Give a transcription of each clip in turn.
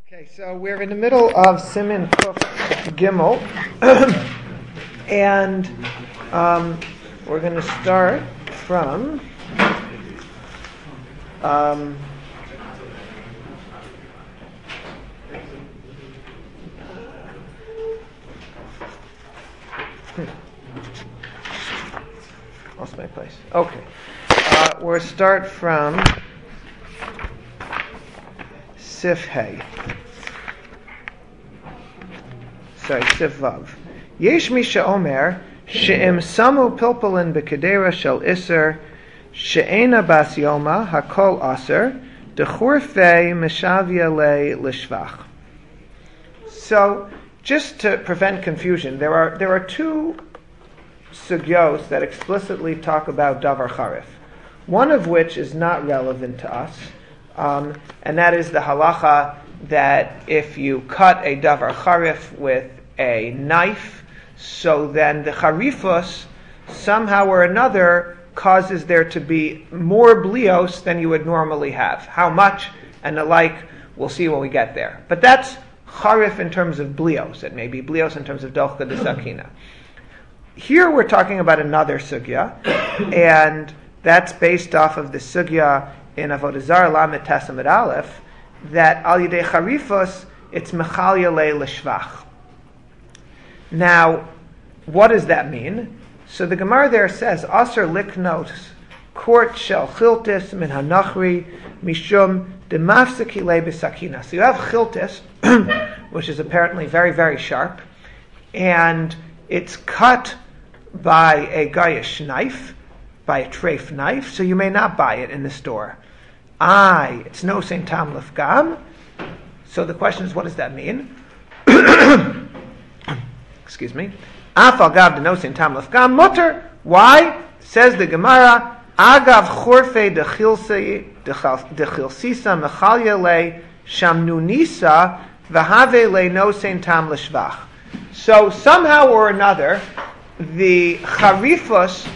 Okay, so we're in the middle of Siman Kuf Gimel, and we're going to start from lost my place. Okay, we'll start from Sif Hey. Sif Vav. Yesh mi she'omer she'im samu pilpulin b'kedera shel iser she'ena bas yoma hakol aser dechurfei meshavia le lishvach. So, just to prevent confusion, there are two sugyos that explicitly talk about davar charif. One of which is not relevant to us, and that is the halacha that if you cut a davar charif with a knife, so then the charifus somehow or another causes there to be more blios than you would normally have. How much and the like, we'll see when we get there. But that's charif in terms of blios. It may be blios in terms of dochka de sakina. Here we're talking about another sugya, and that's based off of the sugya in Avodah Zarah Lamed Tes Amud Aleph, that al yidei charifus it's mechalya le l'shvach. Now, what does that mean? So the Gemara there says, Aser liknos kort shel chiltis min hanachri mishum demafseki le b'sakina. So you have chiltis, which is apparently very, very sharp, and it's cut by a gayish knife, by a treif knife, so you may not buy it in the store. It's no sein tam lefgam. So the question is, what does that mean? Excuse me. Afal gav de no sein tam lefgam mutter. Why? Says the Gemara, Agav chorfe de chilsisa mechalya le shamnunisa v'have le no sein tam leshvach. So somehow or another, the charifus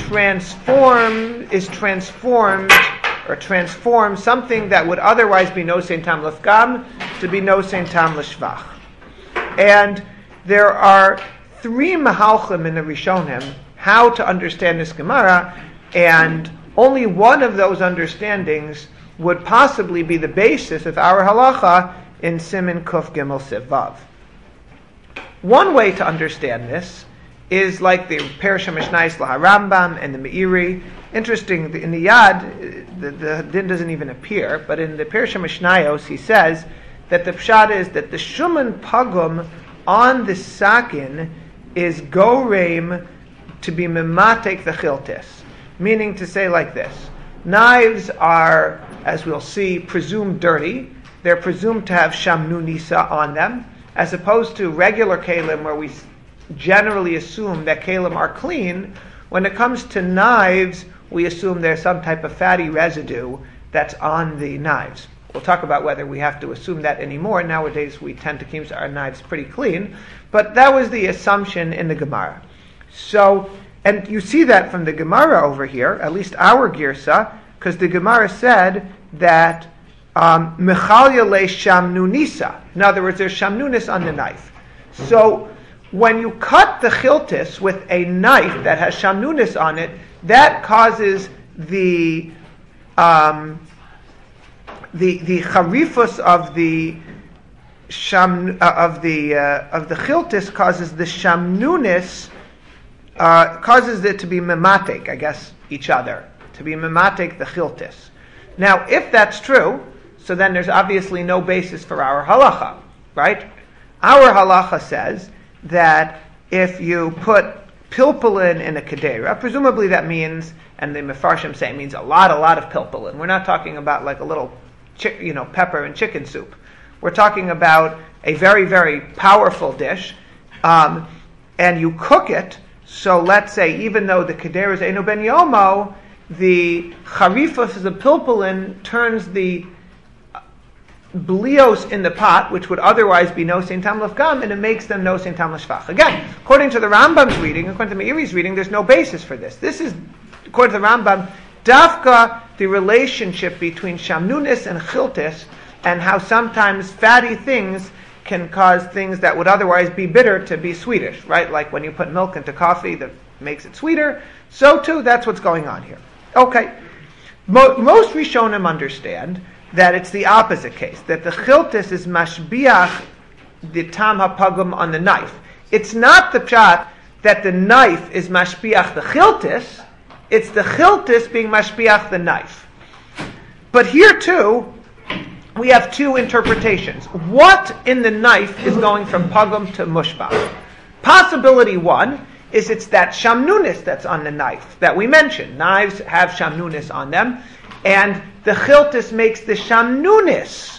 transforms something that would otherwise be no sein tam lefgam to be no sein tam leshvach. And there are three mahalchim in the Rishonim how to understand this Gemara, and only one of those understandings would possibly be the basis of our halacha in Siman Kuf Gimel Sif Vav. One way to understand this is like the Perusha Mishnayos LaHarambam and the Meiri. Interesting, in the Yad, the din doesn't even appear, but in the Perusha Mishnayos he says that the pshat is that the shuman pagum on the sakin is goreim to be mematek the chiltis, meaning to say like this: knives are, as we'll see, presumed dirty. They're presumed to have shamnunisa on them, as opposed to regular kalim where we generally assume that kalim are clean. When it comes to knives, we assume there's some type of fatty residue that's on the knives. We'll talk about whether we have to assume that anymore. Nowadays, we tend to keep our knives pretty clean. But that was the assumption in the Gemara. So, and you see that from the Gemara over here, at least our girsa, because the Gemara said that mechalya le shamnunisa. In other words, there's shamnunis on the knife. So, when you cut the chiltis with a knife that has shamnunis on it, that causes the charifus of the chiltis causes the shamnunis causes it to be mematek, I guess, each other, to be mematek the chiltis. Now, if that's true, so then there's obviously no basis for our halacha, right? Our halacha says that if you put pilpulin in a kedera, presumably that means, and the mefarshim say it means a lot of pilpulin. We're not talking about like a little pepper and chicken soup. We're talking about a very, very powerful dish, and you cook it. So let's say, even though the kedera is eino ben yomo, the charifus of the pilpulin turns the blios in the pot, which would otherwise be no sein tam lefgam, and it makes them no sein tam leshvach. Again, according to the Rambam's reading, according to Meiri's reading, there's no basis for this. This is, according to the Rambam, dafka, the relationship between shamnunis and chiltis and how sometimes fatty things can cause things that would otherwise be bitter to be sweetish, right? Like when you put milk into coffee that makes it sweeter. So too, that's what's going on here. Okay. Most Rishonim understand that it's the opposite case, that the chiltis is mashbiach the tam hapagum on the knife. It's not the pshat that the knife is mashbiach the chiltis, it's the chiltis being mashbiach the knife. But here too, we have two interpretations. What in the knife is going from pagum to mushbach? Possibility one is it's that shamnunis that's on the knife that we mentioned. Knives have shamnunis on them, and the chiltis makes the shamnunis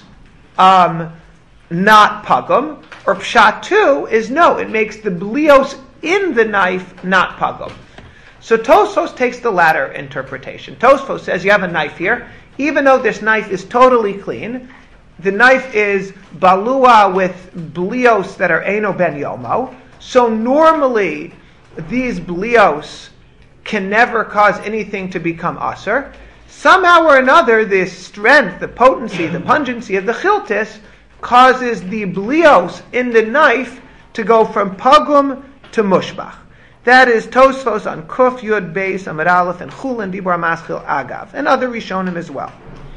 not pagum. Or pshat two is no, it makes the blios in the knife not pagum. So Tosfos takes the latter interpretation. Tosfos says you have a knife here. Even though this knife is totally clean, the knife is balua with blios that are eno ben yomo. So normally, these blios can never cause anything to become aser. Somehow or another, the strength, the potency, the pungency of the chiltis causes the blios in the knife to go from pagum to mushbach. That is Tosfos on Kuf, Yud, Beis, Amud Aleph, and Chulin, Dibur Maschil, Agav, and other Rishonim as well.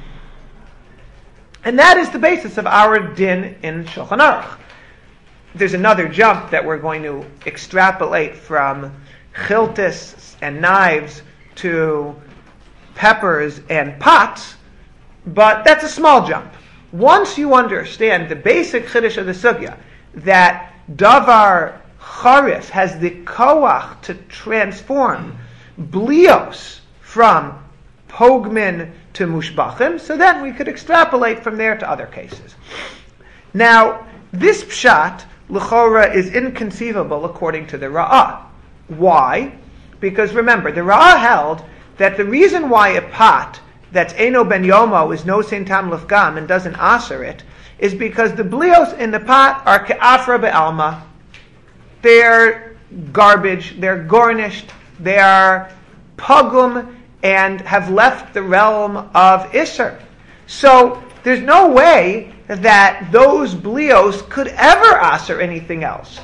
And that is the basis of our din in Shulchan Aruch. There's another jump that we're going to extrapolate from chiltis and knives to peppers and pots, but that's a small jump. Once you understand the basic chiddush of the sugya, that davar Charis has the koach to transform blios from pogmin to mushbachim, so then we could extrapolate from there to other cases. Now, this pshat, l'chora, is inconceivable according to the Ra'ah. Why? Because remember, the Ra'ah held that the reason why a pot that's eno ben yomo is no sein tam lefgam and doesn't aser it is because the blios in the pot are ke'afra be'alma. They're garbage, they're garnished, they are pagum, and have left the realm of Isser. So there's no way that those blios could ever aser anything else.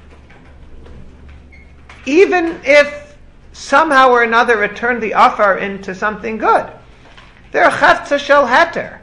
Even if somehow or another it turned the afar into something good. They're chatza shel heter.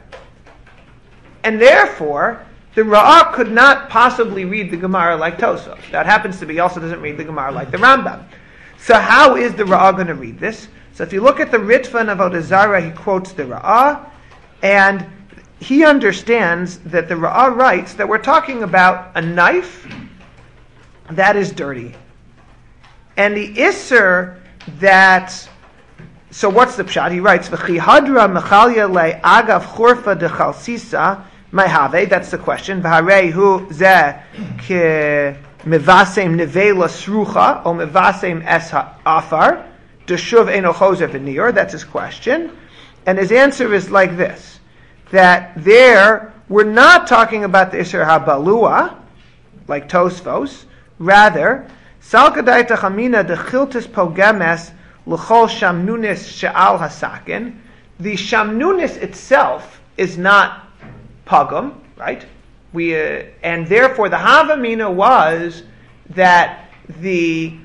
And therefore, the Ra'ah could not possibly read the Gemara like Tosfos. That happens to be also doesn't read the Gemara like the Rambam. So how is the Ra'ah going to read this? So if you look at the Ritva in Avodah Zarah, he quotes the Ra'ah, and he understands that the Ra'ah writes that we're talking about a knife that is dirty. And the Isser that... So what's the pshat? He writes, V'chi hadra mechalya le agav chorfa de chalsisa mayhave. That's the question. V'harei hu zeh ke mevasem nevela srucha o mevasem es afar deshuv eno chozer v'nir. That's his question. And his answer is like this, that there we're not talking about the Isser HaBalua, like Tosfos. Rather, Salkadai Tachamina de Chiltis Pogemes L'chol Shamnunis She'al Hasakin. The Shamnunis itself is not Pagum, right? And therefore the Havamina was that the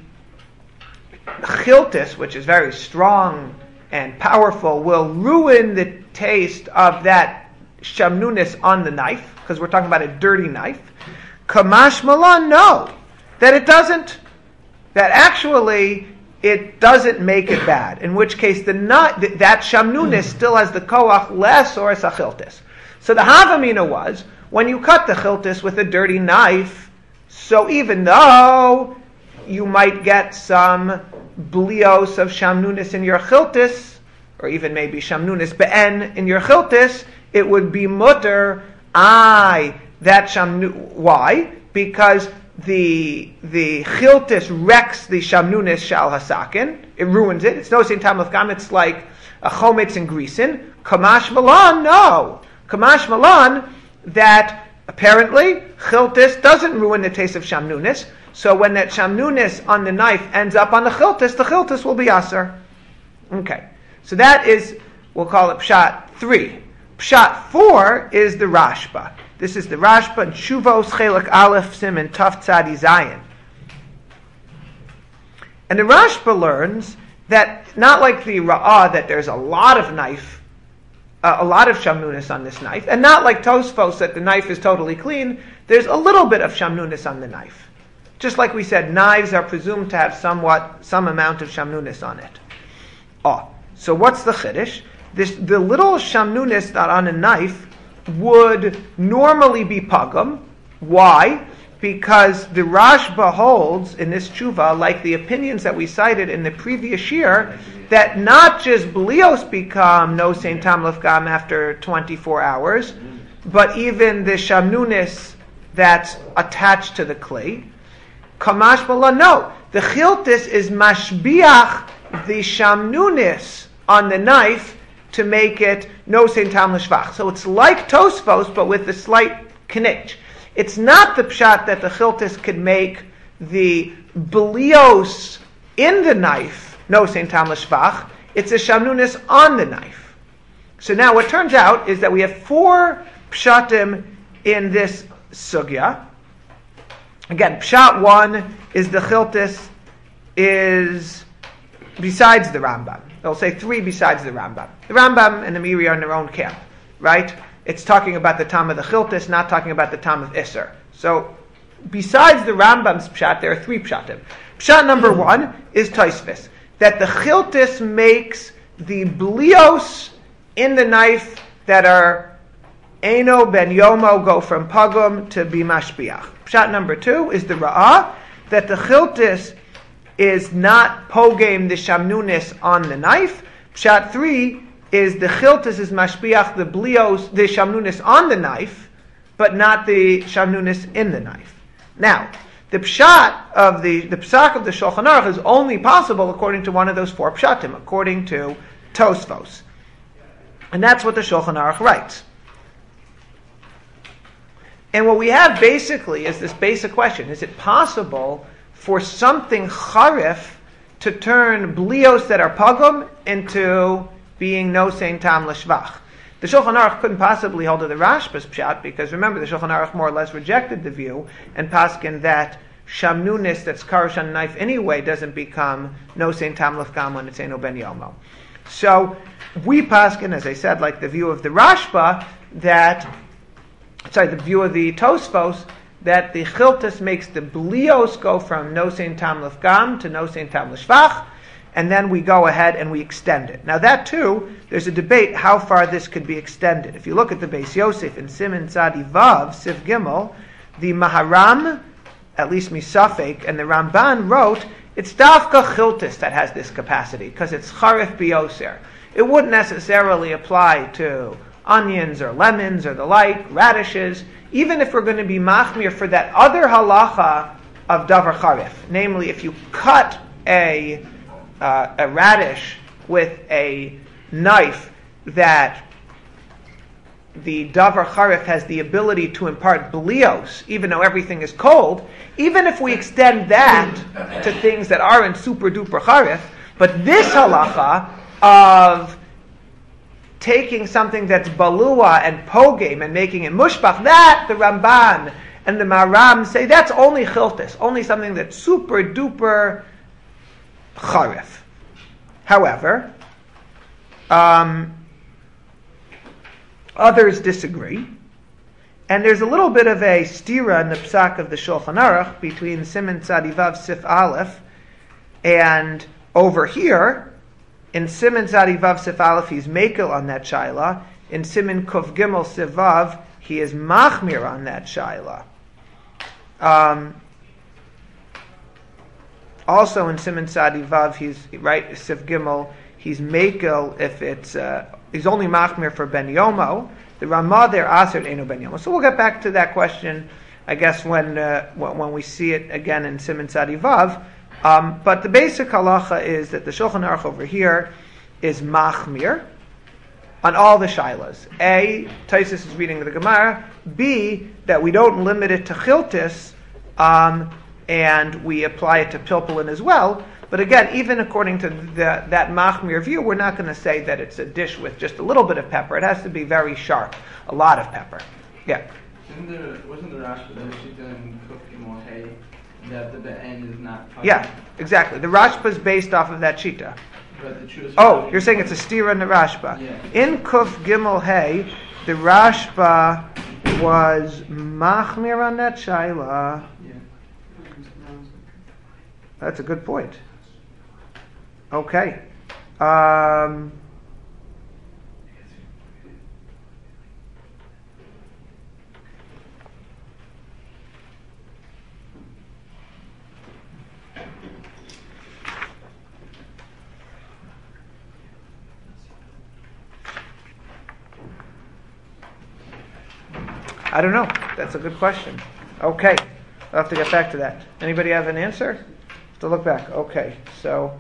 Chiltis, which is very strong and powerful, will ruin the taste of that Shamnunis on the knife, because we're talking about a dirty knife. Kamash Malan, no. That it doesn't. That actually it doesn't make it bad. In which case that Shamnunis still has the koach less or a chiltis. So the Havamina was, when you cut the chiltis with a dirty knife, so even though you might get some blios of Shamnunis in your chiltis, or even maybe Shamnunis be'en in your chiltis, it would be mutter. That Shamnu. Why? Because the chiltis wrecks the Shamnunis shal hasakin. It ruins it. It's no sein tam lefgam. It's like a chometz and grisin. Kamash malan, no. Kamash malan, that apparently chiltis doesn't ruin the taste of Shamnunis. So when that Shamnunis on the knife ends up on the chiltis will be aser. Okay. So that is, we'll call it pshat 3. Pshat 4 is the Rashba. This is the Rashba in Shuvos Chelik Aleph Siman Taf Tzadi Zayin. And the Rashba learns that, not like the Ra'ah, that there's a lot of shamnunis on this knife, and not like Tosfos, that the knife is totally clean, there's a little bit of shamnunis on the knife. Just like we said, knives are presumed to have some amount of shamnunis on it. So what's the chiddush? The little shamnunis that on a knife would normally be pagum. Why? Because the Rashba holds in this tshuva, like the opinions that we cited in the previous year, that not just blios become no sein tam lefgam after 24 hours, but even the shamnunis that's attached to the clay. Kamash bala, no. The chiltis is mashbiach the shamnunis on the knife to make it no sein tam l'shvach. So it's like Tosfos, but with a slight knitch. It's not the pshat that the chiltis could make the blios in the knife no sein tam l'shvach. It's a shamnunis on the knife. So now what turns out is that we have 4 pshatim in this sugya. Again, pshat 1 is the chiltis is besides the Rambam. They'll say 3 besides the Rambam. The Rambam and the Miri are in their own camp, right? It's talking about the tam of the chiltis, not talking about the tam of Isser. So, besides the Rambam's pshat, there are 3 pshatim. Pshat number 1 is Tosfos, that the chiltis makes the blios in the knife that are Eino ben Yomo go from pagum to be mashbiach. Pshat number 2 is the Ra'ah, that the chiltis is not pogame the shamnunis on the knife. Pshat 3 is the chiltis is mashbiach the blios, the shamnunis on the knife, but not the shamnunis in the knife. Now, the pshat of the psak of the Shulchan Aruch is only possible according to one of those 4 pshatim, according to Tosfos. And that's what the Shulchan Aruch writes. And what we have basically is this basic question: is it possible for something charif to turn blios that are pagum into being no sein tam l'shvach? The Shulchan Aruch couldn't possibly hold to the Rashba's pshat, because remember, the Shulchan Aruch more or less rejected the view and paskin that shamnunis that's karosh on a knife anyway doesn't become no sein tam l'fgam when it's eino ben yomo. So we paskin, as I said, like the view of the Rashba, the view of the Tosfos, that the chiltis makes the blios go from no sein tam l'fgam to no sein tam l'shvach, and then we go ahead and we extend it. Now that too, there's a debate how far this could be extended. If you look at the Beis Yosef in Siman Tzadi Vav, Sif Gimel, the Maharam, at least Misafek, and the Ramban wrote, it's Davka Chiltis that has this capacity, because it's Charif Bioser. It wouldn't necessarily apply to onions or lemons or the like, radishes, even if we're going to be machmir for that other halacha of davar charif. Namely, if you cut a radish with a knife that the davar charif has the ability to impart blios, even though everything is cold, even if we extend that to things that aren't super duper charif, but this halacha of taking something that's balua and pogame and making it mushbach, that the Ramban and the Maharam say that's only chiltis, only something that's super duper charif. However, others disagree, and there's a little bit of a stira in the psak of the Shulchan Aruch between Siman Tzadi Vav Sif Aleph and over here. In Siman Tzadi Vav Sif Aleph, he's mekel on that shaila. In Siman Kuf Gimel Sif Vav, he is machmir on that shaila. Also in Siman Tzadi Vav, he's right Sif Gimel. He's mekel if it's he's only machmir for ben yomo. The Ramah there aser eino ben yomo. So we'll get back to that question, I guess, when we see it again in Siman Tzadi Vav. But the basic halacha is that the Shulchan Aruch over here is machmir on all the shailas. A, Taisus is reading the Gemara. B, that we don't limit it to chiltis, and we apply it to pilpulin as well. But again, even according to that Machmir view, we're not going to say that it's a dish with just a little bit of pepper. It has to be very sharp, a lot of pepper. Yeah. Wasn't the Rashba the Shita in Kuf Gimel Hay that the end is not? Yeah, exactly. The Rashba is based off of that Shita. But the true you're saying it's a stira in the Rashba. Yeah. In Kuf Gimel Hay, the Rashba was Machmir on that Shaila. Yeah. That's a good point. Okay. I don't know. That's a good question. Okay. I'll have to get back to that. Anybody have an answer? To look back. Okay. So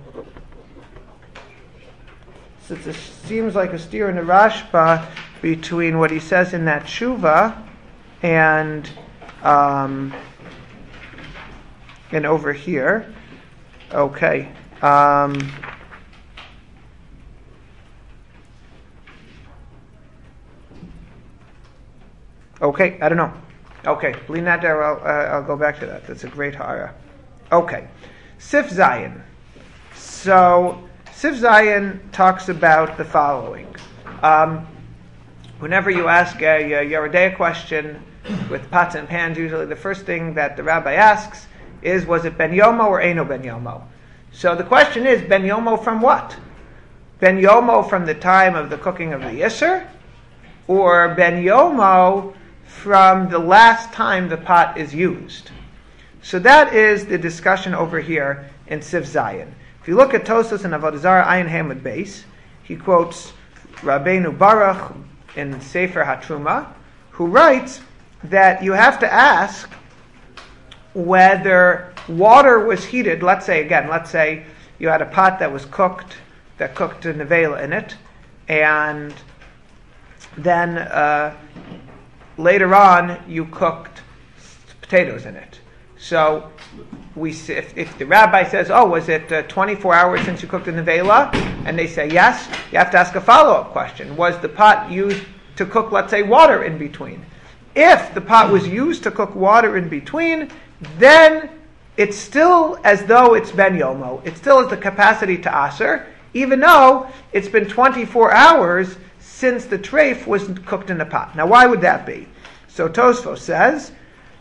it seems like a steer in the Rashba between what he says in that Shuva and over here. Okay. Okay, I don't know. Okay, leave that there. I'll go back to that. That's a great hara. Okay, Sif Zayin. So Sif Zayin talks about the following. Whenever you ask a Yeridea question with pots and pans, usually the first thing that the rabbi asks is, was it Ben Yomo or Eino Ben Yomo? So the question is, Ben Yomo from what? Ben Yomo from the time of the cooking of the Yisr? Or Ben Yomo from the last time the pot is used? So that is the discussion over here in Sif Zayin. If you look at Tosfos and Avodah Zarah Ayin Hamud Beis, he quotes Rabbeinu Baruch in Sefer HaTruma, who writes that you have to ask whether water was heated. Let's say you had a pot that cooked a nevela in it, and then later on you cooked potatoes in it. So if the rabbi says, was it 24 hours since you cooked a nevela? And they say yes, you have to ask a follow-up question. Was the pot used to cook, let's say, water in between? If the pot was used to cook water in between, then it's still as though it's ben yomo. It still has the capacity to aser, even though it's been 24 hours since the treif was cooked in the pot. Now, why would that be? So Tosfos says,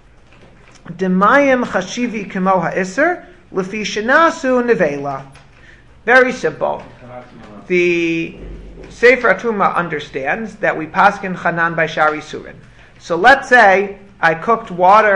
Demayim chashivi kemo ha'isr, lefi shenasu nevela. Very simple. The Sefer HaTruma understands that we paskin chanan by shari surin. So let's say I cooked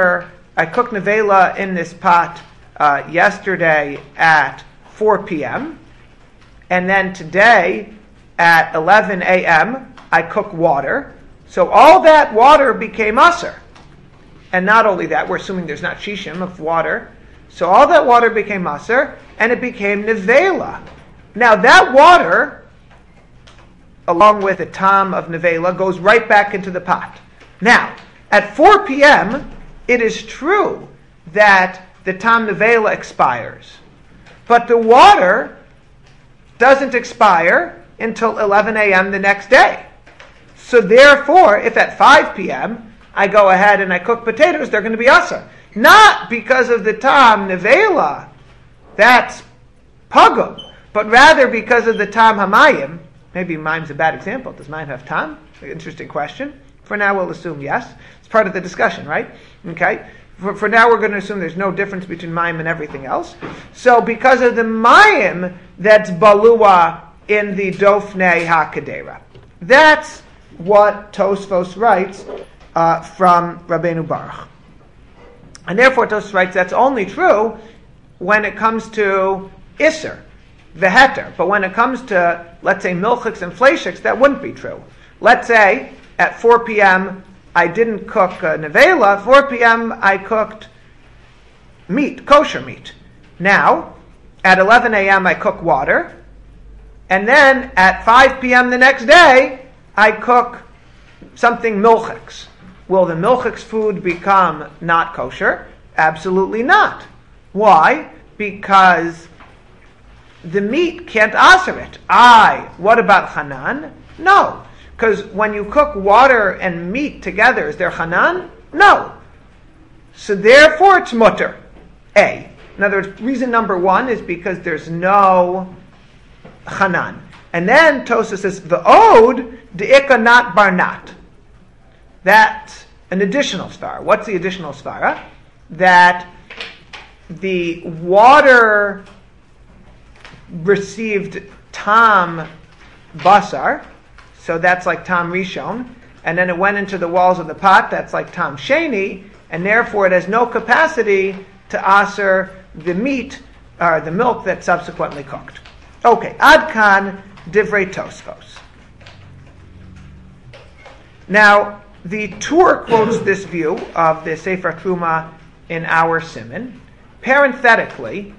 nevela in this pot yesterday at 4 p.m. and then today at 11 a.m. I cook water. So all that water became aser. And not only that, we're assuming there's not shishim of water. So all that water became aser, and it became nevela. Now that water, along with the tam of nevela, goes right back into the pot. Now, at 4 p.m., it is true that the tam nevela expires. But the water doesn't expire until 11 a.m. the next day. So therefore, if at 5 p.m., I go ahead and I cook potatoes, they're going to be aser. Not because of the tam nevela, that's pagum, but rather because of the tam hamayim. Maybe mime's a bad example. Does mime have tam? Interesting question. For now, we'll assume yes. It's part of the discussion, right? Okay. For now, we're going to assume there's no difference between mime and everything else. So because of the mayim that's balua in the dofnei hakadera. That's what Tosfos writes from Rabbeinu Baruch. And therefore Tosfos writes that's only true when it comes to Isser, the heter. But when it comes to, let's say, milchiks and fleishiks, that wouldn't be true. Let's say at 4 p.m. I didn't cook nevela. 4 p.m. I cooked meat, kosher meat. Now, at 11 a.m. I cook water. And then at 5 p.m. the next day, I cook something milchiks. Will the milchiks food become not kosher? Absolutely not. Why? Because the meat can't aser it. What about Hanan? No. Because when you cook water and meat together, is there Hanan? No. So therefore it's mutter. A. In other words, reason number one is because there's no Hanan. And then Tosfos says, V'od de'ika not barnat. That's an additional svara. What's the additional svara? That the water received tam basar, so that's like tam rishon, and then it went into the walls of the pot, that's like tam sheni, and therefore it has no capacity to aser the meat, or the milk that's subsequently cooked. Okay, ad kan divrei Tosfos. Now, the Tur quotes this view of the Sefer Truma in our Siman. Parenthetically,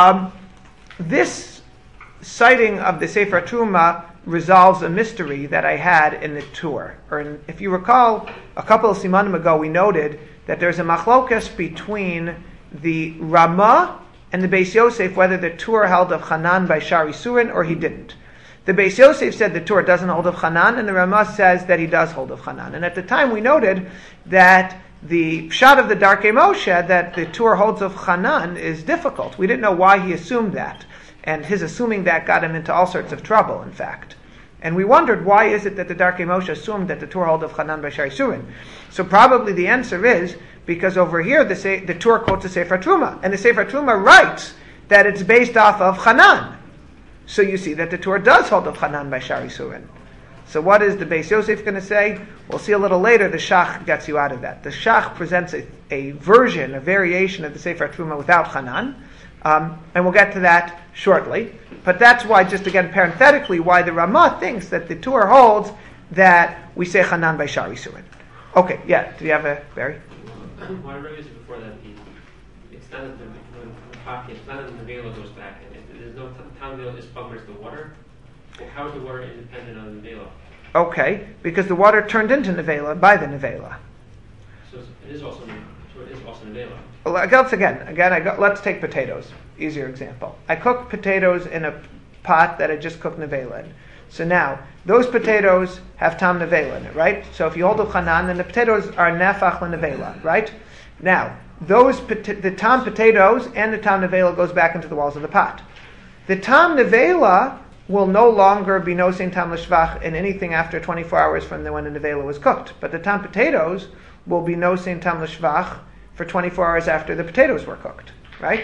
this citing of the Sefer Truma resolves a mystery that I had in the Tur. If you recall, a couple of simanim ago we noted that there's a machlokas between the Ramah and the Beis Yosef whether the Tur held of Hanan by Shari Surin or he didn't. The Beis Yosef said the Tur doesn't hold of Hanan, and the Ramah says that he does hold of Hanan. And at the time we noted that the pshat of the Darkei Moshe, that the Tur holds of Hanan, is difficult. We didn't know why he assumed that. And his assuming that got him into all sorts of trouble, in fact. And we wondered, why is it that the Darkei Moshe assumed that the Tur held of Hanan by Shari Surin? So probably the answer is, because over here the Tur quotes the Sefer Truma, and the Sefer Truma writes that it's based off of Hanan. So you see that the Tur does hold of Hanan by Shari Surin. So what is the Beis Yosef going to say? We'll see a little later. The Shach gets you out of that. The Shach presents a version, a variation of the Sefer Truma without Hanan, and we'll get to that shortly. But that's why, just again parenthetically, why the Ramah thinks that the Tur holds that we say Hanan by Shari Surin. Okay, yeah. Do you have a Barry? Why raise it before that? It's not that the pocket, it's not that the nevela goes back. There's no time nevela is bummers the water. Well, how is the water independent of the nevela? Okay, because the water turned into nevela by the nevela. So it is also nevela. Well, let's take potatoes. Easier example. I cook potatoes in a pot that I just cooked nevela in. So now, those potatoes have tam nevela in it, right? So if you hold of Hanan, then the potatoes are nefach nevela, right? Now, the tam potatoes and the tam nevela goes back into the walls of the pot. The tam nevela will no longer be nosein tam l'shvach in anything after 24 hours from when the nevela was cooked. But the tam potatoes will be nosein tam l'shvach for 24 hours after the potatoes were cooked, right?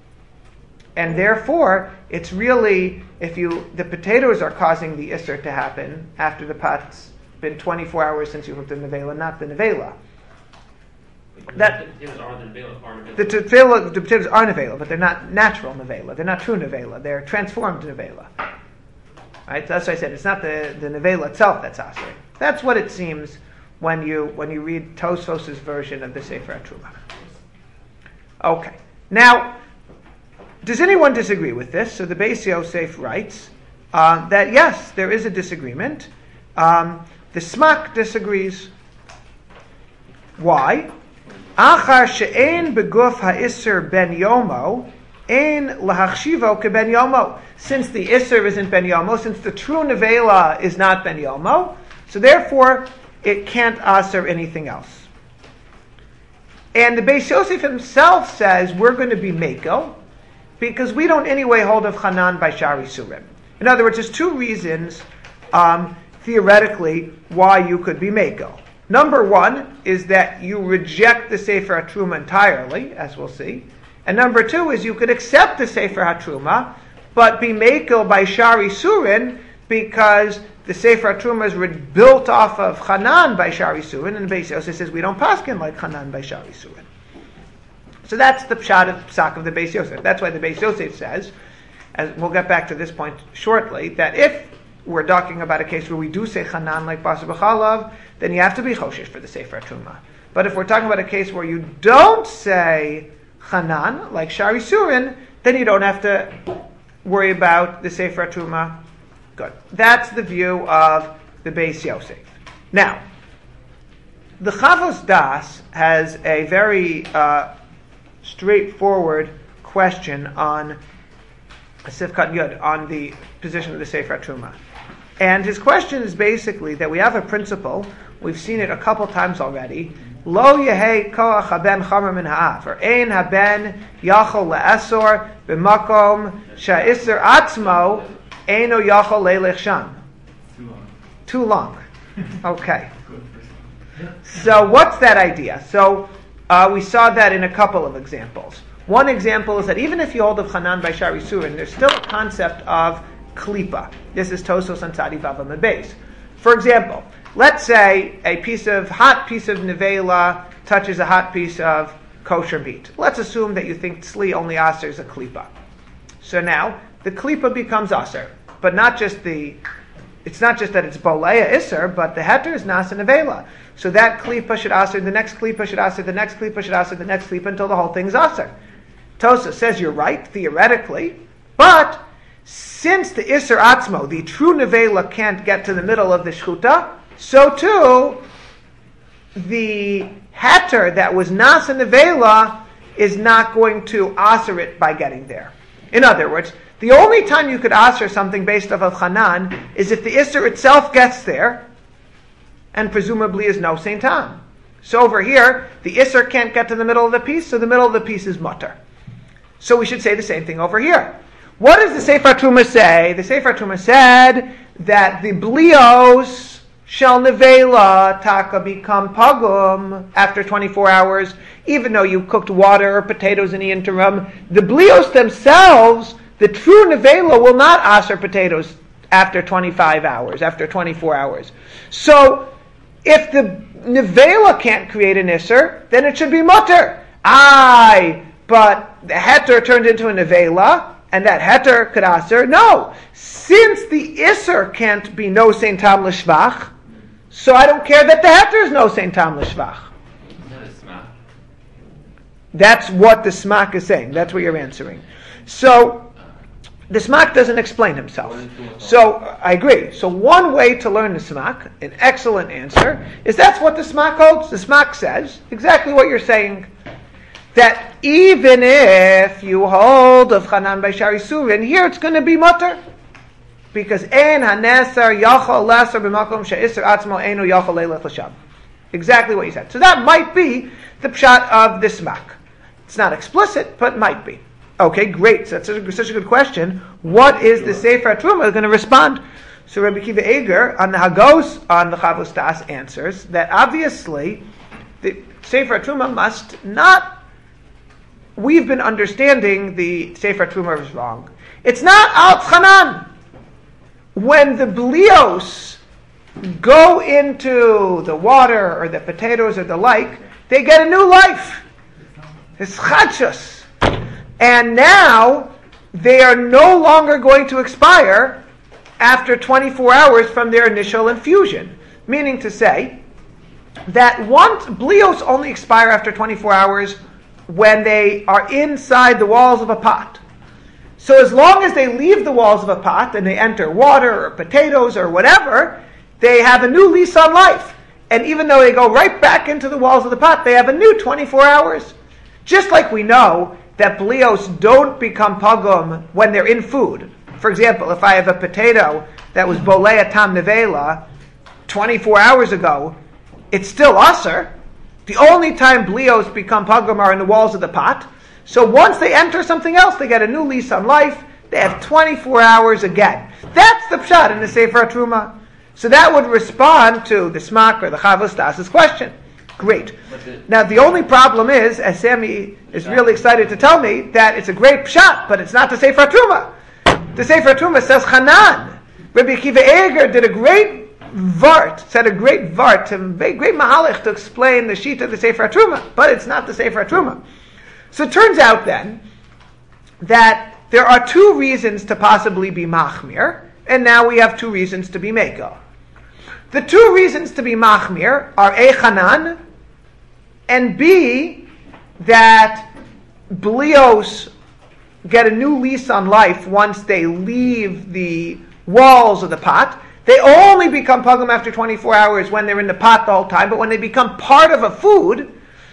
And therefore, it's really, the potatoes are causing the isser to happen after the pot's been 24 hours since you cooked the nevela, not the nevela. The potatoes are the nevela. The potatoes are nevela, but they're not natural nevela. They're not true nevela. They're transformed nevela. Right? So that's why I said it's not the nevela itself that's asering. That's what it seems when you read Tosfos' version of the Sefer Truma. Okay. Now, does anyone disagree with this? So the Beis Yosef writes that yes, there is a disagreement. The Smak disagrees. Why? Achar she'ein beguf ha'isser ben yomo, ein lahachshivo ke ben yomo. Since the isser isn't ben yomo, since the true nevela is not ben yomo, so therefore it can't aser anything else. And the Beis Yosef himself says we're going to be meko, because we don't anyway hold of Hanan by Shari Surim. In other words, there's two reasons, theoretically, why you could be meko. Number one is that you reject the Sefer HaTruma entirely, as we'll see. And number two is you could accept the Sefer HaTruma, but be meko by Shari Surin, because the Sefer HaTruma is built off of Hanan by Shari Surin, and the Beis Yosef says we don't paskin like Hanan by Shari Surin. So that's the pshat of psak of the Beis Yosef. That's why the Beis Yosef says, as we'll get back to this point shortly, that if we're talking about a case where we do say Hanan like Basar B'chalav, then you have to be choshesh for the Sefer Truma. But if we're talking about a case where you don't say Hanan like Shari Surin, then you don't have to worry about the Sefer Truma. Good. That's the view of the Beis Yosef. Now, the Chavos Das has a very straightforward question on Sifkat Yud, on the position of the Sefer Truma. And his question is basically that we have a principle, we've seen it a couple times already, Lo yehei koach haben chamer min ha'af, or ein haben yachol le'esor b'makom sha'isr atzmo eino yachol le'lech sham. Too long. Okay. So what's that idea? So we saw that in a couple of examples. One example is that even if you hold of Chanan by Shari Surin, there's still a concept of klipa. This is Tosos and Tzadi Vav Amud Beis. For example, let's say a hot piece of nevela touches a hot piece of kosher meat. Let's assume that you think tzli only aser is a klipa. So now the klipa becomes aser, but it's not just that it's boleya iser, but the heter is nasa nevela. So that klipa should aser, the next klipa should aser, the next klipa should aser, the next klipa until the whole thing's aser. Tosa says you're right, theoretically, but since the iser atzmo, the true nevela, can't get to the middle of the shchuta, so too the heter that was nasa nevela is not going to aser it by getting there. In other words, the only time you could aser something based off of Chanan is if the iser itself gets there, and presumably is no Saint Tam. So over here, the iser can't get to the middle of the piece, so the middle of the piece is mutter. So we should say the same thing over here. What does the Sefer Truma say? The Sefer Truma said that the blios shall nevela taka become pagum after 24 hours, even though you cooked water or potatoes in the interim. The blios themselves, the true nevela, will not aser potatoes after 25 hours, after 24 hours. So if the nevela can't create an iser, then it should be mutter. But the heter turned into a nevela, and that heter could aser. No, since the iser can't be no Saint Tam l'shvach, so I don't care that the heter is no Saint Tam l'shvach. That's what the smak is saying. That's what you're answering. So the smak doesn't explain himself. So I agree. So one way to learn the smak, an excellent answer, is that's what the smak holds. The smak says exactly what you're saying. That even if you hold of Chanan by Shari Surin, here it's going to be mutter. Because ein haneser yachol leser b'makom she'iser atzmo einu yachol leilech l'sham. Exactly what you said. So that might be the pshat of the smak. It's not explicit, but might be. Okay, great. So that's such a good question. What is the Sefer Truma going to respond? So Rabbi Kiva Eger on the Hagos on the Chavos Das answers that obviously the Sefer Truma must not. We've been understanding the Sefer Truma is wrong. It's not al Chanan. When the blios go into the water or the potatoes or the like, they get a new life. It's chadshus. And now they are no longer going to expire after 24 hours from their initial infusion. Meaning to say that once blios only expire after 24 hours when they are inside the walls of a pot. So as long as they leave the walls of a pot and they enter water or potatoes or whatever, they have a new lease on life. And even though they go right back into the walls of the pot, they have a new 24 hours. Just like we know that blios don't become pagum when they're in food. For example, if I have a potato that was bolea tam nevela 24 hours ago, it's still aser. The only time blios become pagum are in the walls of the pot. So once they enter something else, they get a new lease on life. They have 24 hours again. That's the pshat in the Sefer Truma. So that would respond to the smak or the Chavos Das' question. Great. Now the only problem is, as Sammy is really excited to tell me, that it's a great pshat, but it's not the Sefer Truma. The Sefer Truma says Chanan. Rabbi Akiva Eger did a great said a great vart, a great mahalach to explain the sheet of the Sefer Truma, but it's not the Sefer Truma. So it turns out then that there are two reasons to possibly be machmir, and now we have two reasons to be meko. The two reasons to be machmir are A, Chanan, and B, that blios get a new lease on life once they leave the walls of the pot. They only become pagum after 24 hours when they're in the pot the whole time, but when they become part of a food,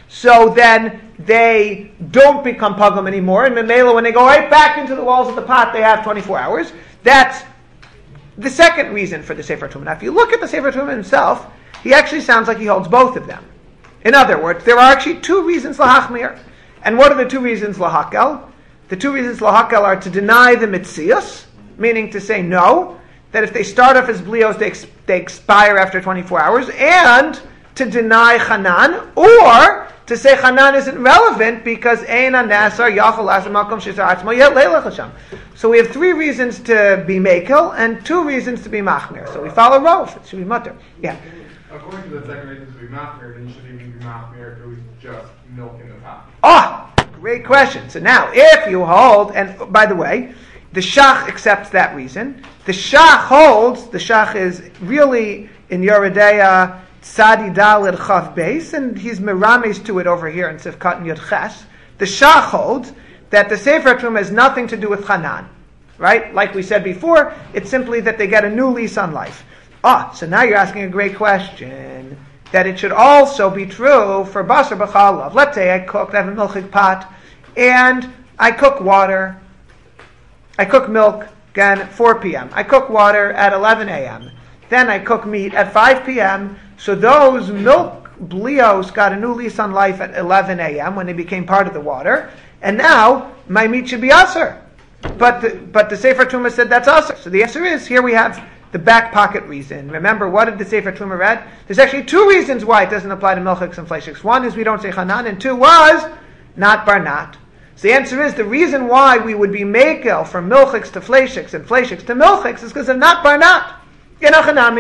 So then they don't become pagum anymore, and Memela, when they go right back into the walls of the pot, they have 24 hours. That's the second reason for the Sefer Tumah. Now, if you look at the Sefer Tumah himself, he actually sounds like he holds both of them. In other words, there are actually two reasons lahachmir. And what are the two reasons lahakel? The two reasons lahakel are to deny the mitzias, meaning to say no, that if they start off as blios, they expire after 24 hours, and to deny chanan, or to say chanan isn't relevant because ein anasar yachol asar makom shizar atzmo yet leilach hasham. So we have three reasons to be mekel and two reasons to be machmir. So we follow Rov. It should be mutter. Yeah. According to the second reason to be machmir, then you should even be machmir if it was just milk in the pot. Oh, great question. So now, if you hold, and by the way, the Shach accepts that reason. The Shach holds, the Shach is really in Yoredeya Tzadi Dalid Chav Beis, and he's merames to it over here in Sivkat and Yud Ches. The Shach holds that the Sefer Tumah has nothing to do with Chanan, right? Like we said before, it's simply that they get a new lease on life. So now you're asking a great question, that it should also be true for Basar B'chalav. Let's say I have a milchig pot, and I cook water, I cook milk, again, at 4 p.m. I cook water at 11 a.m. Then I cook meat at 5 p.m., so those milk blios got a new lease on life at 11 a.m. when they became part of the water, and now my meat should be aser. But the Sefer Tumah said that's aser. So the answer is, here we have the back pocket reason. Remember, what did the Sefer Tumah read? There's actually two reasons why it doesn't apply to milchiks and fleishiks. One is we don't say chanan, and two was not barnat. So the answer is, the reason why we would be mekel from milchiks to fleishiks and fleishiks to milchiks is because of not barnat. In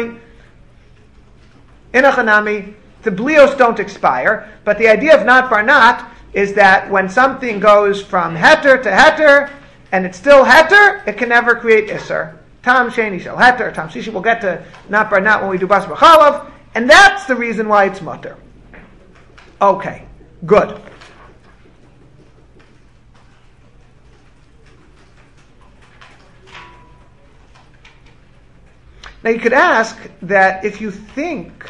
a chanami, the blios don't expire, but the idea of not barnat is that when something goes from heter to heter, and it's still heter, it can never create isser. Tam sheni shel heter, tam shishi, we'll get to not barnat when we do bas b'chalav, and that's the reason why it's mutter. Okay, good. Now you could ask that if you think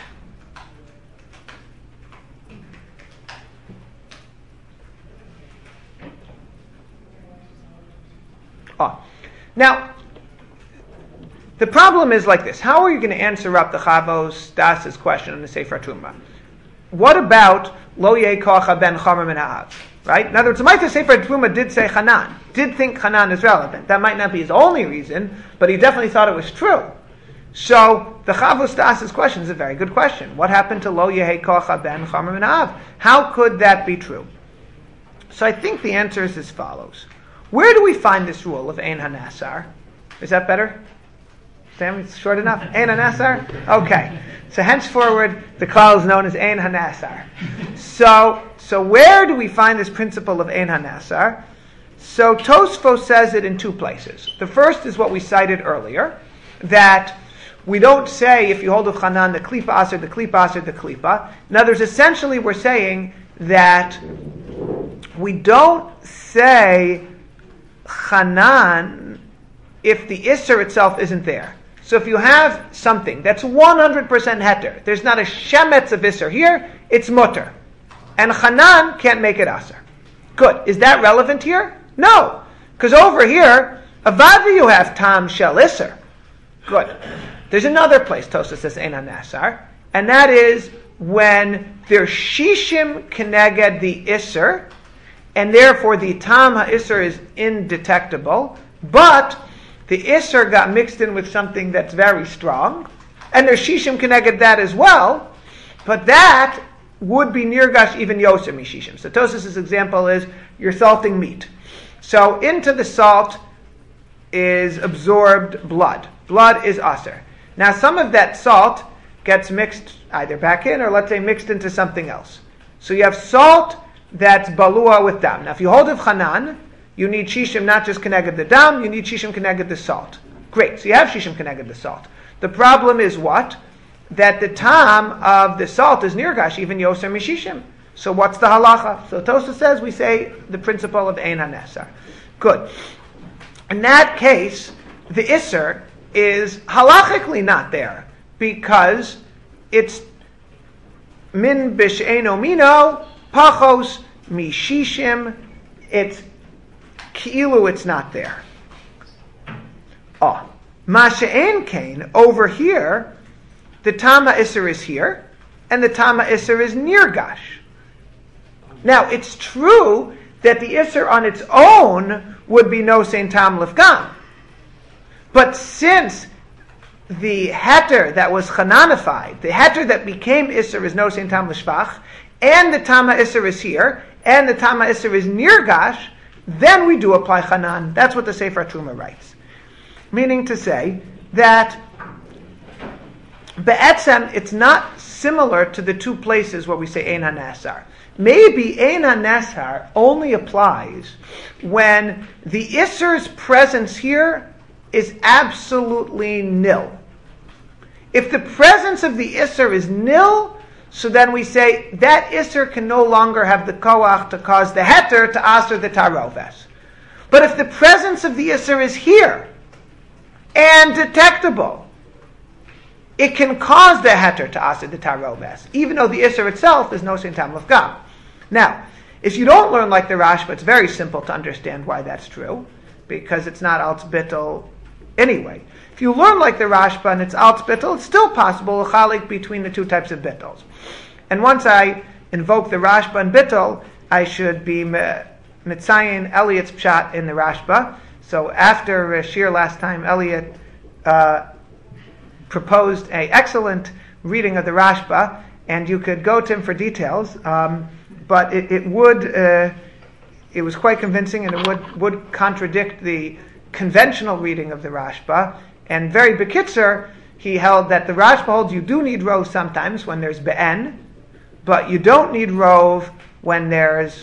now the problem is like this. How are you going to answer up the Chavos Das's question in the Sefer Tumah? What about lo yekocha ben chomer min ha'av? Right? In other words, the Sefer Tumah did say Chanan, did think Chanan is relevant. That might not be his only reason, but he definitely thought it was true. So the Chavos Das's question is a very good question. What happened to lo yekocha ben chomer min ha'av? How could that be true? So I think the answer is as follows. Where do we find this rule of Ein HaNasar? Is that better? Sam, it's short enough? Ein HaNasar? Okay. So henceforward, the klal is known as Ein HaNasar. So where do we find this principle of Ein HaNasar? So Tosfos says it in two places. The first is what we cited earlier, that we don't say, if you hold of Chanan, the klipa aser, the klipa aser, the klipa. In other words, essentially we're saying that we don't say Chanan if the Isser itself isn't there. So if you have something that's 100% heter, there's not a shemetz of Isser here, it's mutter. And Chanan can't make it Aser. Good. Is that relevant here? No. Because over here, Avadi you have Tam Shel Isser. Good. There's another place Tosfos says Ein HaNasar, and that is when there's Shishim Keneged the Isser, and therefore the Tam HaIsser is indetectable, but the Isser got mixed in with something that's very strong, and there's Shishim Keneged that as well, but that would be Nirgash even Yoser Mishishim. So Tosfos' example is, you're salting meat. So into the salt is absorbed blood. Blood is Aser. Now some of that salt gets mixed either back in, or let's say mixed into something else. So you have salt that's balua with dam. Now if you hold of Chanan, you need shishim not just connected the dam, you need shishim connected the salt. Great, so you have shishim connected the salt. The problem is what? That the tam of the salt is nirgash, even yoser mishishim. So what's the halacha? So Tosfos says we say the principle of Ein HaNasar. Good. In that case, the Isser is halachically not there, because it's min b'she'eno mino, Pachos mishishim, it's ki'ilu, it's not there. Masha'en kain, over here, the Tama Isser is here, and the Tama Isser is nirgash. Now, it's true that the Isser on its own would be no sein tam lefgam. But since the heter that was chananified, the heter that became Isser is no sein tam l'shvach, and the Tama Isser is here, and the Tama Isser is nirgash, then we do apply chanan. That's what the Sefer Truma writes. Meaning to say that be'etzem, it's not similar to the two places where we say ein hanasar. Maybe ein hanasar only applies when the Isser's presence here is absolutely nil. If the presence of the Isser is nil, so then we say that Isser can no longer have the koach to cause the heter to aser the taroves. But if the presence of the Isser is here and detectable, it can cause the heter to aser the taroves, even though the Isser itself is no sein tam lefgam. Now, if you don't learn like the Rashba, it's very simple to understand why that's true, because it's not alts bittul anyway. If you learn like the Rashba and it's alts bittul, it's still possible to chalik between the two types of bittuls. And once I invoke the Rashba and bittul, I should be mitzayin Elliot's pshat in the Rashba. So after Shir last time, Elliot proposed an excellent reading of the Rashba, and you could go to him for details. But it was quite convincing, and it would contradict the conventional reading of the Rashba. And very bekitzer, he held that the Rashba holds you do need rov sometimes when there's be'en, but you don't need rov when there's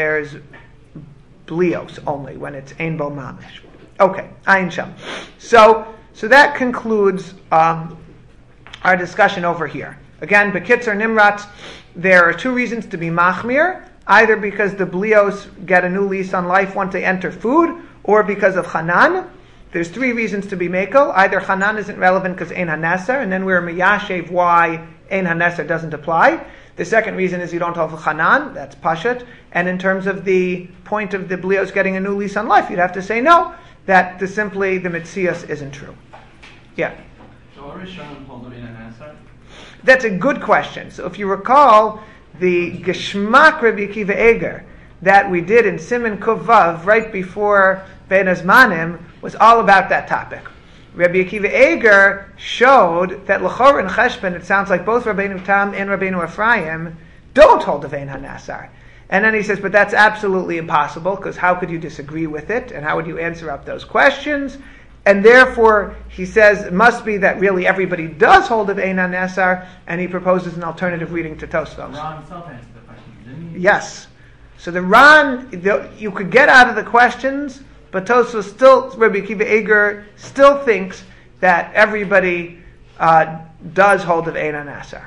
blios only, when it's ein bo mamish. Okay, ayin sham. So that concludes our discussion over here. Again, bekitzer nimratz, there are two reasons to be machmir, either because the blios get a new lease on life once they enter food, or because of chanan. There's three reasons to be mekel. Either chanan isn't relevant because ein haneser, and then we're miyashev why ein haneser doesn't apply. The second reason is you don't have chanan, that's pashat. And in terms of the point of the blios getting a new lease on life, you'd have to say no, that simply the mitzias isn't true. Yeah? So are Rishonim hold of ein haneser? That's a good question. So if you recall, the Geschmack Rabbi Akiva Eger that we did in Siman Kuvav right before Ben Azmanim was all about that topic. Rabbi Akiva Eger showed that L'chor and Cheshbon, it sounds like both Rabbeinu Tam and Rabbeinu Ephraim don't hold of ein hanasar. And then he says, but that's absolutely impossible, because how could you disagree with it, and how would you answer up those questions? And therefore, he says, it must be that really everybody does hold of ein hanasar, and he proposes an alternative reading to Tosfos. Ron himself answered the question, didn't he? Yes. So the Ran, you could get out of the questions, but Tosfos still, Rabbi Akiva Eger still thinks that everybody does hold of ein hanasar.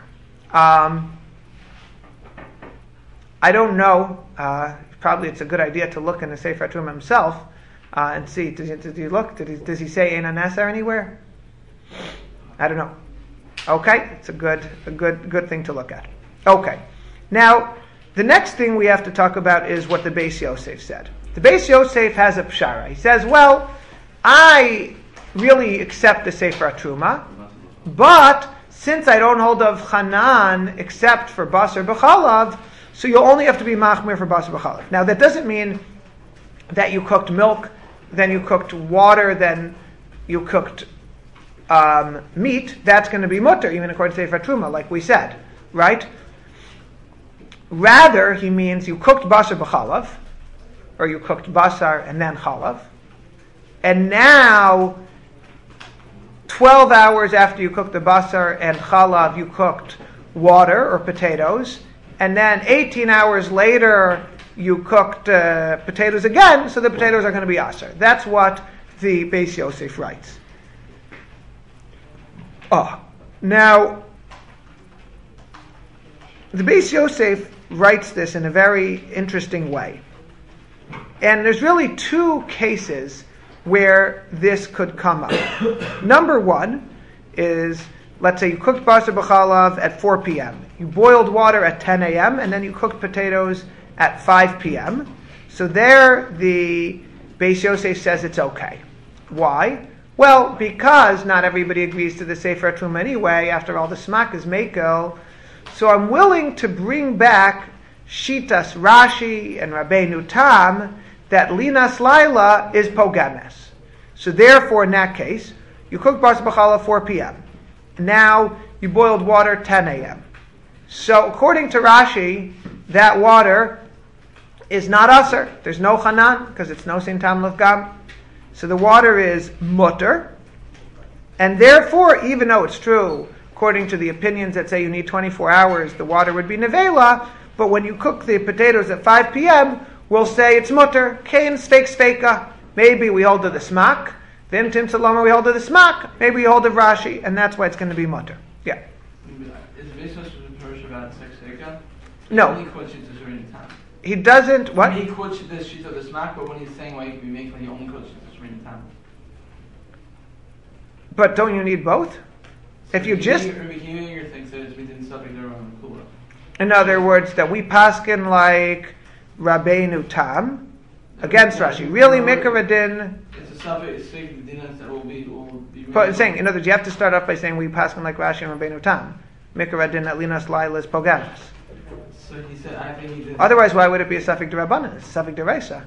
I don't know. Probably it's a good idea to look in the Sefer Truma himself and see. Did you look? Does he say ein hanasar anywhere? I don't know. Okay, it's a good thing to look at. Okay, now the next thing we have to talk about is what the Beis Yosef said. The Beis Yosef has a pshara. He says, well, I really accept the Sefer Truma, but since I don't hold of Chanan except for Basar B'chalav, so you'll only have to be machmir for Basar B'chalav. Now that doesn't mean that you cooked milk, then you cooked water, then you cooked meat. That's going to be mutter, even according to Sefer Truma, like we said, right? Rather, he means you cooked Basar B'chalav, or you cooked basar and then chalav, and now 12 hours after you cooked the basar and chalav, you cooked water or potatoes, and then 18 hours later you cooked potatoes again, so the potatoes are going to be aser. That's what the Beis Yosef writes. Now, the Beis Yosef writes this in a very interesting way. And there's really two cases where this could come up. Number one is let's say you cooked basar b'chalav at 4 p.m. You boiled water at 10 a.m. and then you cooked potatoes at 5 p.m. So there the Beis Yosef says it's okay. Why? Well, because not everybody agrees to the Sefer Truma anyway. After all, the smak is mekel. So I'm willing to bring back Shitas Rashi and Rabbeinu Tam that Linas Laila is pogemes. So therefore, in that case, you cook basar b'chalav 4 p.m. Now you boiled water 10 a.m. So according to Rashi, that water is not aser. There's no chanan because it's no sin tam lefgam. So the water is mutter, and therefore, even though it's true, according to the opinions that say you need 24 hours, the water would be nevela. But when you cook the potatoes at 5 p.m., we'll say it's mutter. Kain steik steika. Maybe we hold to the smak. Then Tim Saloma, we hold to the smak. Maybe we hold to Rashi, and that's why it's going to be mutter. Yeah. Is Beis Yosef about sex seika? No. He quotes Shitas during the time. He doesn't. What? He quotes the sheet of the smak, but when he's saying why he could be making, he only quotes Shitas during the time. But don't you need both? So If you just, Rabbi Kiva thinks that it's within subject their own kula. in other words, that we paskin like Rabbeinu Tam against Rashi. Really, Mikaradin. It's a subject. It's saying the dinas that will be. But it's saying, in other words, you have to start off by saying we paskin like Rashi and Rabbeinu Tam. Mikaradin at Linas Laila is pogamis. So he said, I think he did. Otherwise, why would it be a suffix derabanan? It's a suffix deraisa.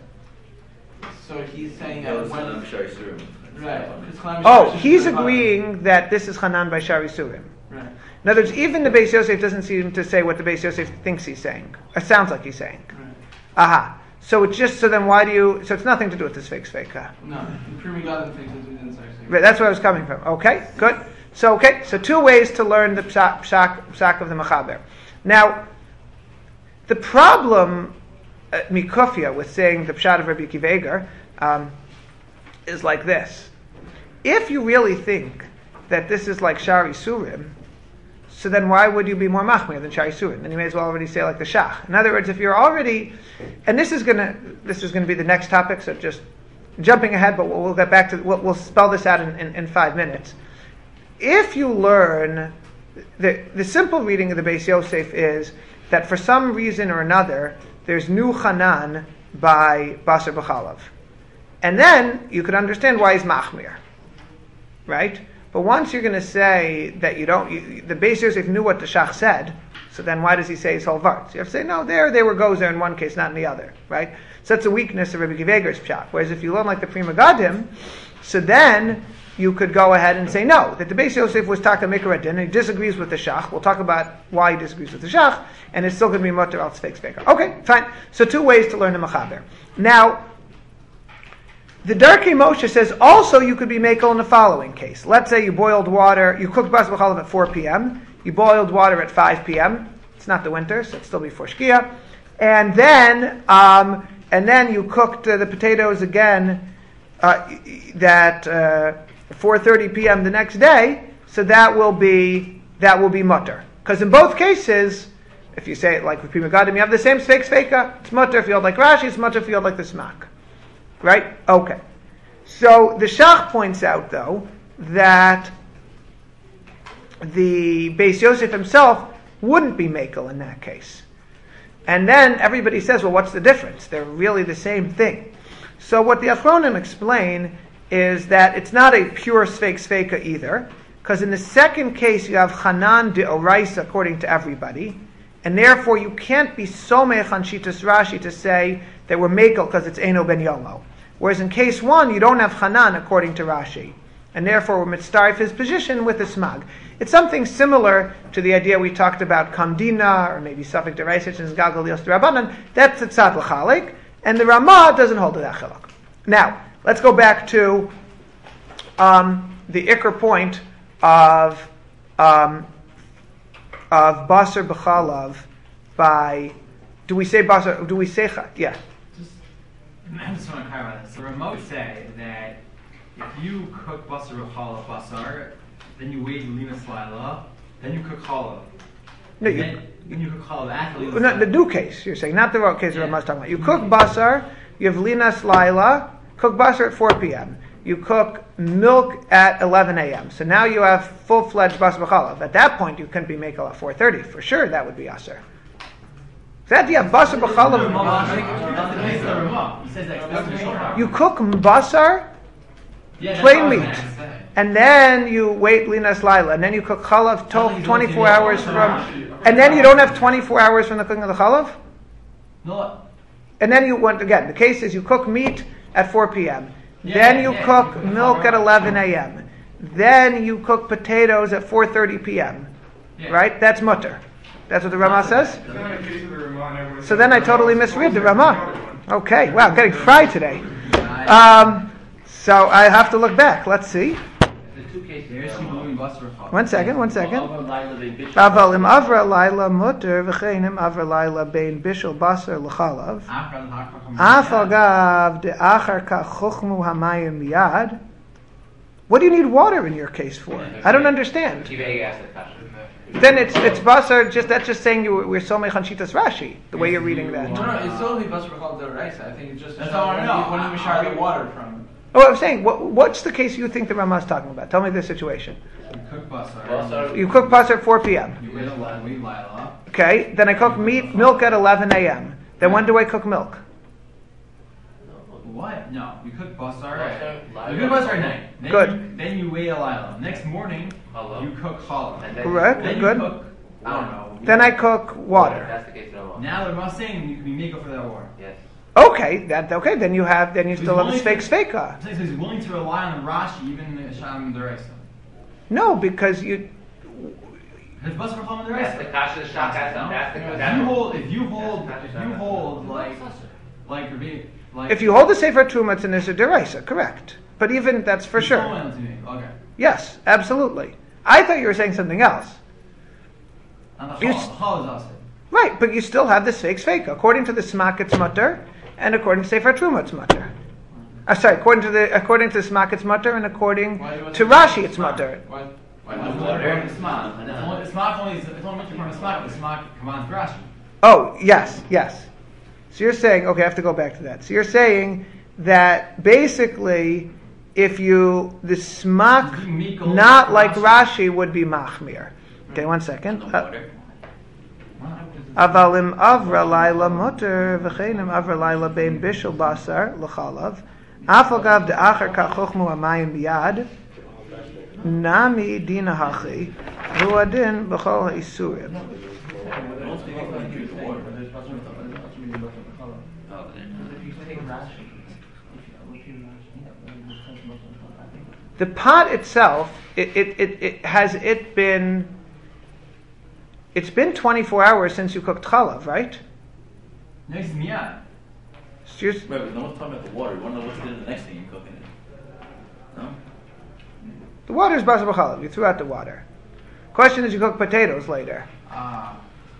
So he's saying No, that it's when. not Shari Surim. Right. Oh, he's agreeing that this is Hanan by Shari Surim. Right. In other words, even the Beis Yosef doesn't seem to say what the Beis Yosef thinks he's saying. It sounds like he's saying. Right. Aha. So it's just, so then why do you, so it's nothing to do with this fake sveka. No, the Primi Gadol thinks it's within sex seika. Right, that's where I was coming from. Okay, good. So two ways to learn the psak of the Mechaber. Now, the problem at Mikufia with saying the pshat of Rabbi Akiva Eiger is like this. If you really think that this is like Shari Surim, so then why would you be more machmir than Shari Surim? Then you may as well already say like the Shach. In other words, if you're already, and this is gonna be the next topic, so just jumping ahead, but we'll get back to, we'll spell this out in 5 minutes. If you learn, the simple reading of the Beis Yosef is that for some reason or another, there's new Hanan by Basar B'chalav. And then you could understand why he's machmir. Right? But once you're going to say that the Beis Yosef knew what the Shach said, so then why does he say his whole vart? So you have to say, no, they were gozer in one case, not in the other. Right? So that's a weakness of Rabbi Akiva Eiger's pshat. Whereas if you learn like the Prima Gadim, so then you could go ahead and say, no, that the Beis Yosef was Taka Mikaradin, and he disagrees with the Shach. We'll talk about why he disagrees with the Shach, and it's still going to be mutter al tzfeik speaker. Okay, fine. So 2 ways to learn the Mechaber. Now, the Darkei Moshe says also you could be makel in the following case. Let's say you boiled water, you cooked basar b'chalav at 4 p.m., you boiled water at 5 p.m., it's not the winter, so it's still before Shkia, and then you cooked the potatoes again that 4:30 p.m. the next day, so that will be mutter. Because in both cases, if you say it like with Prima Gadim, you have the same sveka. It's mutter if you hold like Rashi, it's mutter if you hold like the Smak. Right? Okay. So the Shach points out, though, that the Beis Yosef himself wouldn't be makel in that case. And then everybody says, well, what's the difference? They're really the same thing. So what the Achronim explain is that it's not a pure sveka either, because in the second case you have Hanan de Oraisa according to everybody, and therefore you can't be somech on Shitas Rashi to say that we're makel because it's Eno ben Yomo. Whereas in case 1 you don't have Hanan according to Rashi, and therefore we're mitzdarif his position with the smag. It's something similar to the idea we talked about Kamdina, or maybe Safek Deraisich and Gagal Lios Derabanan. That's the Tzad L'chalik, and the Ramah doesn't hold to that chiluk. Now, let's go back to the Iker point of Basar B'chalav by, do we say yeah. I just want to clarify this. The remote say that if you cook basar b'chalav basar, then you wait linas laila, then you cook chalav. No, then you cook chalav after linas no, the laila. new case, you're saying, not the case that Ramah's talking about. You cook basar, you have linas laila, cook basar at 4 p.m. you cook milk at 11 a.m. So now you have full-fledged basar b'chalav. At that point, you couldn't be mekel at 4:30. For sure, that would be aser. So that you have basar b'chalav. You cook basar, plain meat, and then you wait linas laila, and then you cook chalav 24 hours from, and then you don't have 24 hours from the cooking of the chalav? No. And then you want, again, the case is you cook meat at 4 p.m. Then you cook milk at 11 a.m. Then you cook potatoes at 4:30 p.m. Right? That's mutter. That's what the Ramah says? So then I totally misread the Ramah. Okay, wow, I'm getting fried today. So I have to look back. Let's see. One second. Aval im avra laila mutter v'chein im avra laila bein bishul basar l'chalav. Afal gav de achar ka chochmu hamayim miyad. What do you need water in your case for? I don't understand. Then it's basar. That's just saying we're so mechan shitas Rashi. The way you're reading that. No, it's totally basar b'chalav d'oraisa. I think it's just that's all I know. When you mishar the water from. Oh, I'm saying, what's the case you think the Ramah is talking about? Tell me the situation. You cook basar. You cook basar at 4 p.m. You wait laila. Okay, then I cook milk at 11 a.m. Then when do I cook milk? What? No, you cook basar. You cook basar at night. Good. Then you wait a laila. Next morning, you cook challah. Correct. Then Good. You cook, I don't know. Then I cook water. That's the case. Now the Ramah saying you can be makel for that water. Yes. Okay, then you still have the sveka. So he's willing to rely on Rashi even in the Shalom Deraisa. No, because you. There's basar b'chalav That's the Deraisa. kasha shot. If you hold If you hold the sefer truma, it's an iser deraisa, correct? But even that's for sure. Okay. Yes, absolutely. I thought you were saying something else. And the You chal is also. Right, but you still have the sveka. According to the smak, it's mutter, and according to sefer truma, it's mutter. According to the smak, it's mutter, and according to Rashi, it's mutter. Why It's only from the smak. The smak commands Rashi. Oh, yes. So you're saying, okay, I have to go back to that. So you're saying that basically, the smak, not like Rashi, would be machmir. Okay, 1 second. Avalim avra laila mutter v'cheinim avra laila bein bishul basar l'chalav afagav de'achar kachochmu amayim biyad nami dina hachi ruadin b'chol ha'isurim. The pot itself, it's been 24 hours since you cooked chalav, right? Next miyad. Right, but no one's talking about the water. You want to know what's in the next thing you're cooking it. No? The water is basar b'chalav. You threw out the water. Question is, you cook potatoes later. I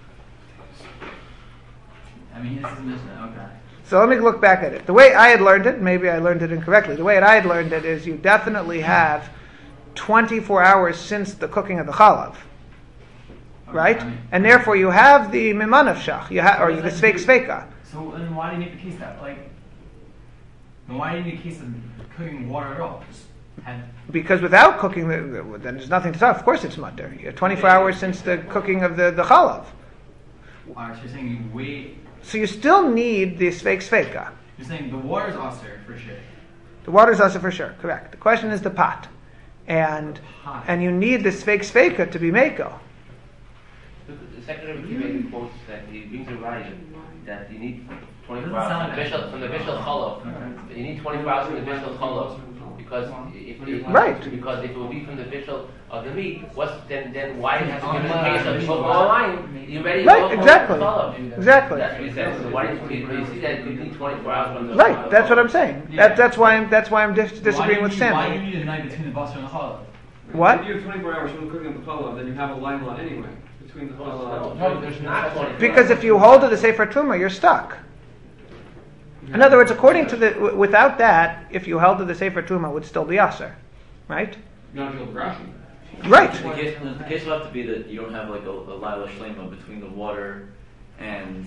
mean, this is Mishnah. Okay. So let me look back at it. The way I had learned it, maybe I learned it incorrectly. The way I had learned it is you definitely have 24 hours since the cooking of the chalav. Right? And therefore you have the miman of shach, or the sveka. So then why do you make the case that, then why do you make a case of cooking water at all? Because without cooking, then there's nothing to talk. Of course it's mutter. You have 24 hours since the cooking of the chalav. Alright, so you're saying you wait. So you still need the sveka. You're saying the water's aser for sure. The water's aser for sure, correct. The question is the pot. And you need the sveka to be meko. The second Rebbe Kiva quotes that he brings a raya that you need 24 hours from the Bishul Chalav. You need 24 hours from the Bishul Chalav because if it will be from the Bishul of the meat, then why have to give it a case of line? You ready? Right, exactly. That's what he says. So why do you see that you need 24 hours from the right? That's what I'm saying. That's why I'm disagreeing with Sam. Why do you need a night between the basar and the chalav? What? If you have 24 hours from the cooking of the chalav, then you have a line lot anyway. No, there's not 24. Because if you hold to the sefer truma, you're stuck. In other words, according to without that, if you held to the sefer truma, it would still be aser, right? Not until the Rashi. Right. The case will have to be that you don't have like a lila shlema between the water and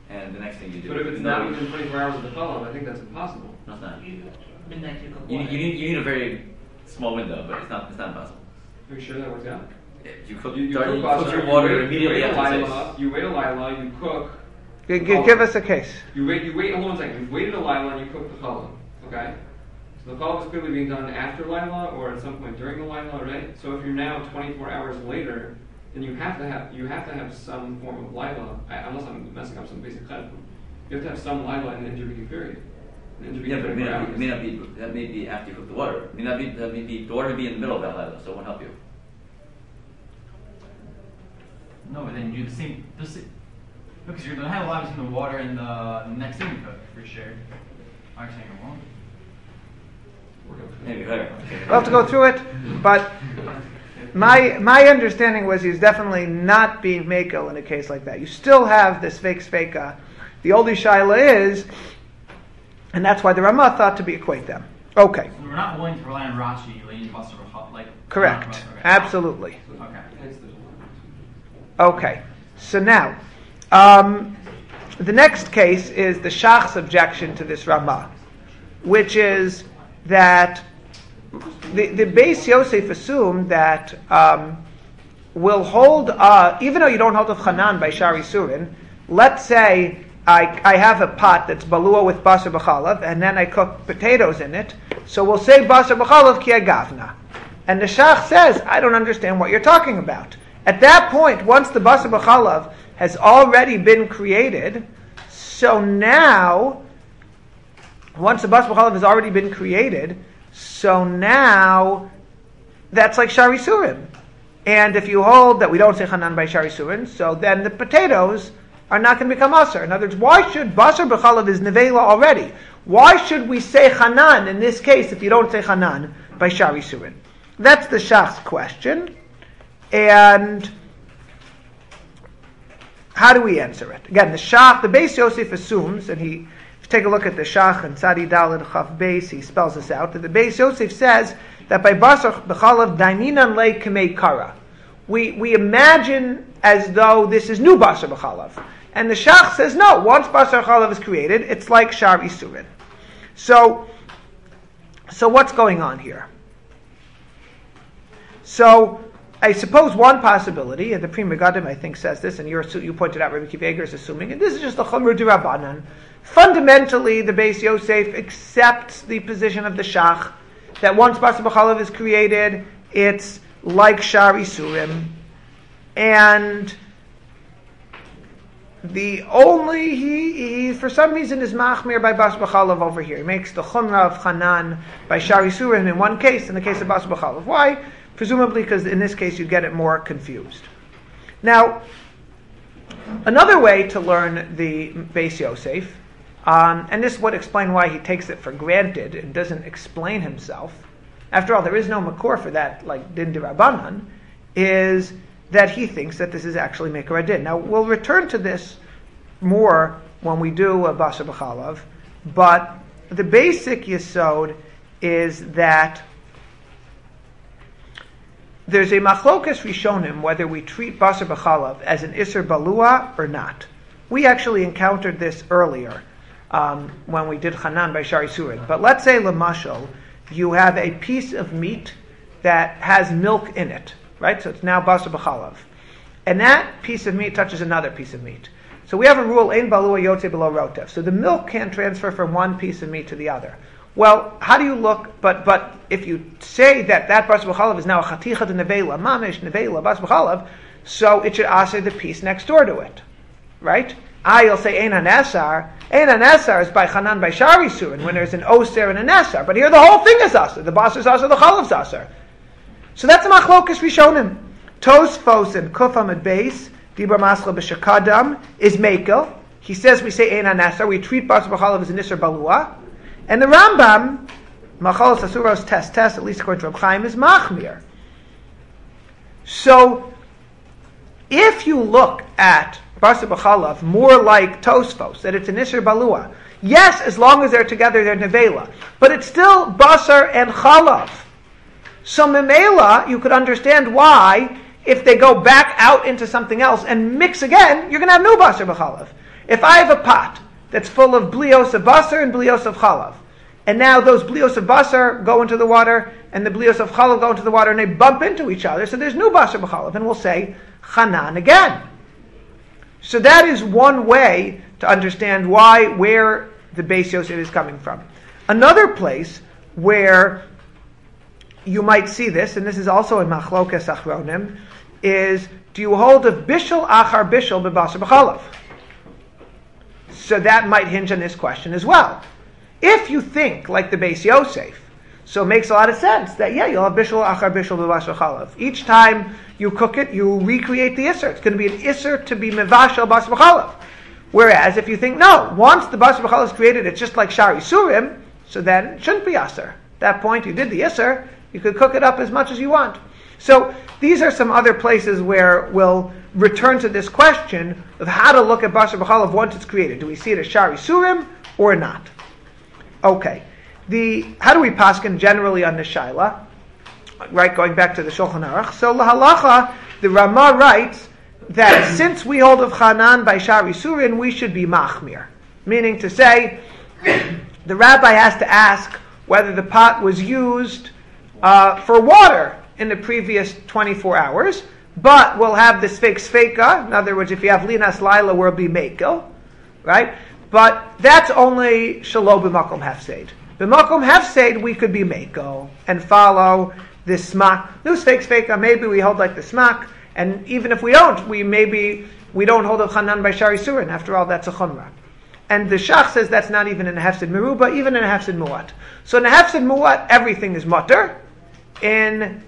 and the next thing you do. But if it's not within 24 hours of the follow-up, I think that's impossible. No, it's not. Midnight you cook You water. need a very small window, but it's not impossible. Are you sure that works out? You cook, You cook cook basar, your water you immediately wait a after lila, you wait a lila, you cook. Give us a case. You wait, hold on a second. You've waited a lila and you cook the challah, okay? So the challah is clearly being done after lila or at some point during the lila, right? So if you're now 24 hours later, then you have to have some form of lila, unless I'm messing up some basic cheduk. You have to have some lila in the intervening period. Yeah, but it may not be, that may be after you cook the water. It may not be, the water may be in the middle of that lila, so it won't help you. No, but then you do the same. Because you're going to have a lot in the water and the next thing you cook, for sure. I'm saying you're wrong. Maybe better. We'll have to go through it, but my understanding was he's definitely not being makel in a case like that. You still have this fake sveka. The only shaila is, and that's why the Ramah thought to equate them. Okay. So we're not willing to rely on Rashi, like Correct. Absolutely. Okay. Okay. So now, the next case is the Shach's objection to this Ramah, which is that the Beis Yosef assumed that will hold, even though you don't hold of Chanan by Shari Surin, let's say I have a pot that's balua with basar b'chalav, and then I cook potatoes in it, so we'll say basar b'chalav ki agavna. And the Shach says, I don't understand what you're talking about. At that point, once the basar b'chalav has already been created, so now, once the basar b'chalav has already been created, so now, that's like Shari Surin. And if you hold that we don't say Chanan by Shari Surin, so then the potatoes are not going to become Asr. In other words, why should Basar B'chalav is Nevela already? Why should we say Chanan in this case if you don't say Chanan by Shari Surin? That's the Shach's question. And how do we answer it? Again, the Shach, the Beis Yosef assumes, and if you take a look at the Shach and Tzadi Daled Chaf Beis, he spells this out, that the Beis Yosef says that by Basar B'chalav Daininan Le Kamei Kara. We imagine as though this is new Basar B'chalav. And the Shach says, no, once Basar B'chalav is created, it's like Shari Surin. So what's going on here? So, I suppose one possibility, and the Pri Megadim I think says this, and you pointed out Rabbi Akiva Eiger is assuming, and this is just a Chumra D'Rabbanan. Fundamentally, the Beis Yosef accepts the position of the Shach, that once Basar B'chalav is created, it's like Shari Surim, and the only he for some reason is machmir by Basar B'chalav over here. He makes the chumrah of Chanan by Shari Surim in one case, in the case of Basar B'chalav. Why? Presumably because in this case you get it more confused. Now, another way to learn the Beis Yosef, and this would explain why he takes it for granted and doesn't explain himself. After all, there is no makor for that, like Din D'Rabbanan, is that he thinks that this is actually Mekar Adin. Now, we'll return to this more when we do a Basar B'chalav, but the basic yesod is that there's a machlokas rishonim whether we treat Basar B'chalav as an Isser Balua or not. We actually encountered this earlier when we did Chanan by Shari Surin. But let's say, Lamashal, you have a piece of meat that has milk in it, right? So it's now Basar B'chalav. And that piece of meat touches another piece of meat. So we have a rule, Ein Balua Yotze Below Rotev. So the milk can't transfer from one piece of meat to the other. Well, how do you look, but if you say that Basar B'chalav is now a Chaticha de Nevela, Mamish, Nevela, Basar B'chalav, so it should answer the piece next door to it, right? You'll say Ein HaNesar. Ein HaNesar is by Chanan by Shari Surin, when there's an Oser and a Nesar. But here the whole thing is Asar. The Basar is Asar, the Chalav's Asar. So that's a Machlokas Rishonim. Tosfos and Kufam at Beis, Dibra Masla B'Shakadam, is Mekel. He says we say Ein HaNesar, we treat Basar B'chalav as an Isser Balua. And the Rambam, Machalos Asuros Test, at least according to Reb Chaim, is Machmir. So, if you look at Basar B'chalav more like Tosfos, that it's an Isser Balua, yes, as long as they're together, they're Nevela. But it's still Basar and Chalav. So Memela, you could understand why, if they go back out into something else and mix again, you're going to have new Basar B'chalav. If I have a pot that's full of blios of basar and blios of chalav, and now those blios of basar go into the water, and the blios of chalav go into the water, and they bump into each other, so there's new basar b'chalav, and we'll say chanan again. So that is one way to understand where the Beis Yosef is coming from. Another place where you might see this, and this is also in Machlokas Achronim, is, do you hold of bishul achar bishul b'basar b'chalav? So that might hinge on this question as well. If you think like the Beis Yosef, so it makes a lot of sense that, you'll have bishul achar bishul b'basar b'chalav. Each time you cook it, you recreate the isser. It's going to be an isser to be mevashel basar b'chalav. Whereas if you think, no, once the basar b'chalav is created, it's just like shari surim, so then it shouldn't be aser. At that point, you did the isser, you could cook it up as much as you want. So these are some other places where we'll return to this question of how to look at basar b'chalav once it's created. Do we see it as shari surim or not? Okay. How do we paskin generally on the shaila? Right, going back to the Shulchan Aruch. So lahalacha, the Rama writes that since we hold of chanan by shari surim, we should be machmir. Meaning to say, the rabbi has to ask whether the pot was used for water in the previous 24 hours, but we'll have the sfeika. In other words, if you have linas laila, we'll be mekel, right? But that's only shalo b'makom hefseid. B'makom hefseid, we could be mekel and follow this smak. No sfeika, maybe we hold like the smak, and even if we don't, we don't hold of chanan by shari surin. After all, that's a chumrah. And the Shach says that's not even in a hefsid meruba, even in a hefsid muat. So in a hefsid muat, everything is mutter. In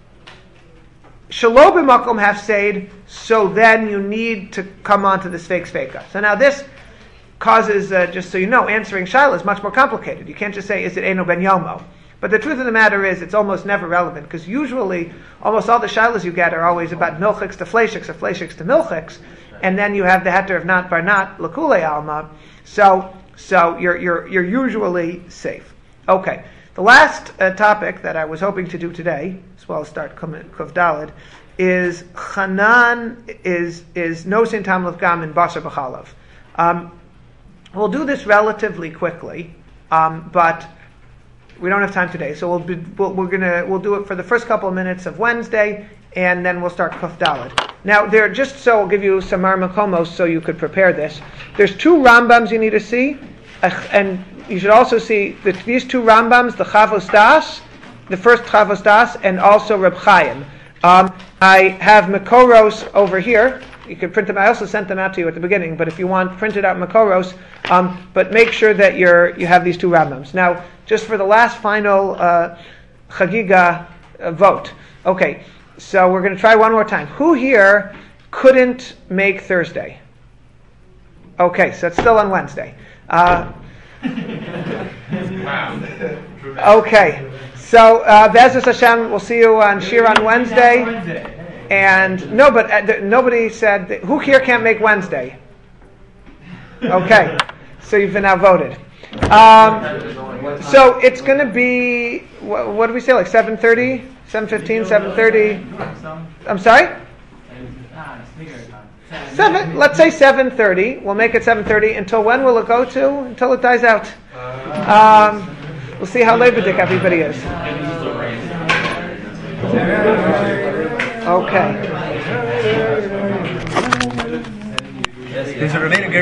shalo b'makom hefseid, so then you need to come on to the sfeika. So now this causes, just so you know, answering shaila is much more complicated. You can't just say, is it eno ben yomo? But the truth of the matter is, it's almost never relevant, because usually, almost all the shailas you get are always about milchiks to fleishiks, or fleishiks to milchiks, and then you have the heter of not bar not, lakule alma, so you're usually safe. Okay, the last topic that I was hoping to do today, as well as start Kuf Daled, is chanan, is no sin tam l'fgam in basar b'chalav. We'll do this relatively quickly, but we don't have time today, so we'll do it for the first couple of minutes of Wednesday, and then we'll start Kuf Daled. Now, just so I'll give you some Makomos so you could prepare this. There's two Rambams you need to see, and you should also see these two Rambams, the Chavos Das, the first Chavos Das, and also Reb Chaim. I have Makoros over here. You can print them. I also sent them out to you at the beginning, but if you want printed out Makoros, but make sure that you have these two Rambams. Now, just for the last final Chagiga vote. Okay, so we're going to try one more time. Who here couldn't make Thursday? Okay, so it's still on Wednesday. Okay, so Be'ezus Hashem, we'll see you on Shir on Wednesday. And nobody said, who here can't make Wednesday? Okay, so you've been outvoted. So it's going to be, what do we say, like 7:30, 7:15, 7:30? I'm sorry? Let's say 7:30. We'll make it 7:30. Until when will it go to? Until it dies out. We'll see how labadic everybody is. Okay. There's a remaining